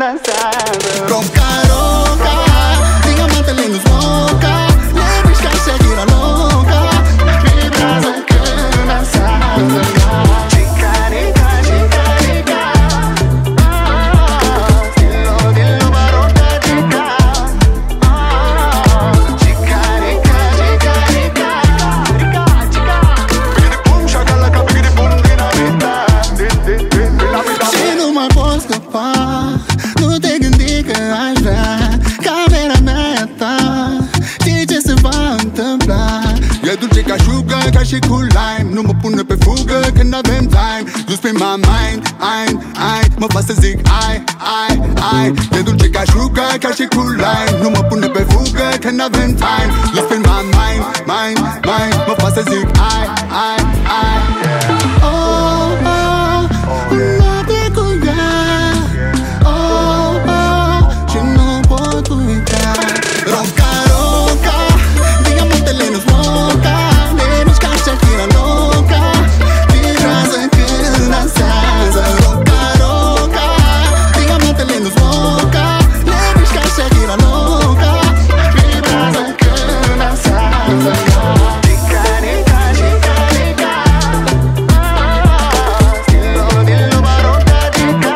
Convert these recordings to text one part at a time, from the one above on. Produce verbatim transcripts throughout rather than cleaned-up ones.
dançando. Roca, roca, diamantele nu smoca, le mișca Shakira louca, vibrează când dansează. Chica, rica, chica, rica, ah, dillo, dillo barota, chica, ah, chica, rica, chica, rica, rica, chica. Bigidi bum, shakalaka, bigidi bum, dinamita, din, din, din, dinamita. Și nu mai pot scăpa, nu te gândi că aș vrea camera mea e a ta. Știi ce se va întâmpla? E dulce ca sugar, ca și cu lime. Nu mă pune pe fugă când avem time. You spin my mind, ai, ai, mă fac să zic ai, ai, ai. E dulce ca sugar, ca și cu lime. Nu mă pune pe fugă când avem time. You spin my mind, mind, mind. Mă fac să zic ai, ai, ai. Oh, oh, noapte cu ea. Oh, oh, și nu pot uita. Roca, roca, diamantele nu smoca, le mișca Shakira louca, vibrează când dansează. Roca, roca, diamantele nu smoca, le mișca Shakira louca, vibrează când dansează. Chica, rica, chica, rica, ah, dillo, dillo barota, chica,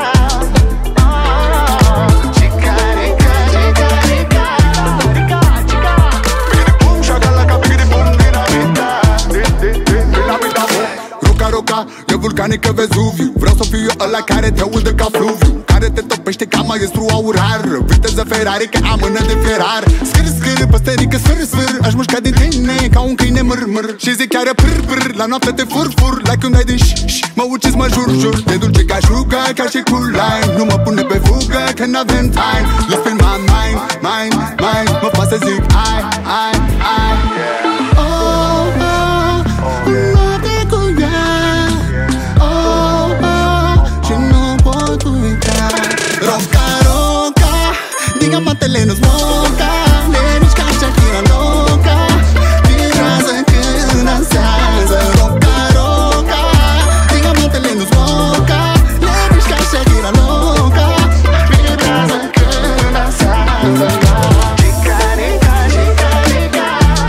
ah, chica, rica, chica, rica, rica, chica. Bigidi bum, shakalaka, bigidi bum, dinamita, din, din, din, dinamita. Roca, roca, e vulcanică Vezuviu. Vreau să fiu ăla care te udă ca fluviu, care te topește ca maestru aurar. Viteză Ferrari ca amână de Ferrari. Scâr, scâr, păsterică, sfâr, sfâr. Aș mușca din tine ca un câine mârmâr. Și zic chiar prr, prr, la noapte te fur, fur. Like un dai din ș, ș, mă uciți, mă jur, jur. Te dulce ca sugar, ca și cu lime. Nu mă pune pe fugă când avem time. You spin my mind, mind, mind. Mă fac să zic ai, ai, ai. Oh, oh, noapte cu ea. Oh, oh, și nu pot uita. Roca, roca, diamantele nu smoca, le mișca Shakira louca, vibrează când dansează. Roca, roca, diamantele nu smoca, le mișca Shakira louca, vibrează când dansează. Chica, rica, chica, rica,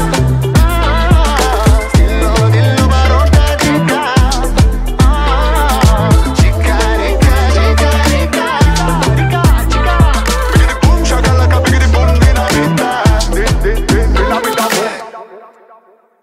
ah, dillo, dillo barota, chica, ah, chica, rica, chica, rica, rica, chica. Bigidi bum, shakalaka, bigidi bum, dinamita, din, din, din, dinamita.